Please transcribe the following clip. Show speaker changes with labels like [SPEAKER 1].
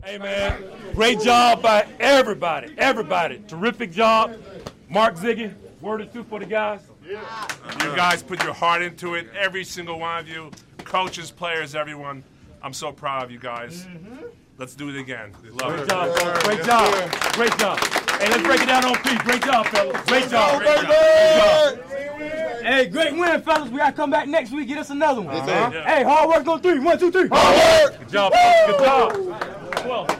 [SPEAKER 1] Hey, man, great job by everybody. Everybody. Terrific job. Mark Ziggy, word or two for the guys?
[SPEAKER 2] Yeah. You guys put your heart into it, every single one of you, coaches, players, everyone. I'm so proud of you guys. Let's do it again. Love
[SPEAKER 1] Great
[SPEAKER 2] it.
[SPEAKER 1] job, fellas. Great job. Great job. Hey, let's break it down on Pete. Great job, fellas. Great job.
[SPEAKER 2] Great job.
[SPEAKER 3] Hey, great win, fellas. We got to come back next week, get us another one.
[SPEAKER 1] Yeah.
[SPEAKER 3] Hey, hard work on 3. 1, 2, 3.
[SPEAKER 1] Good job. Good job. Well.